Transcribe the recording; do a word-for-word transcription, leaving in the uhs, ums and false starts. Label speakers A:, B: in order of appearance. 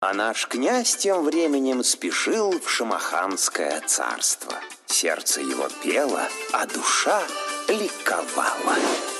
A: А наш князь тем временем спешил в Шамаханское царство. Сердце его пело, а душа ликовала.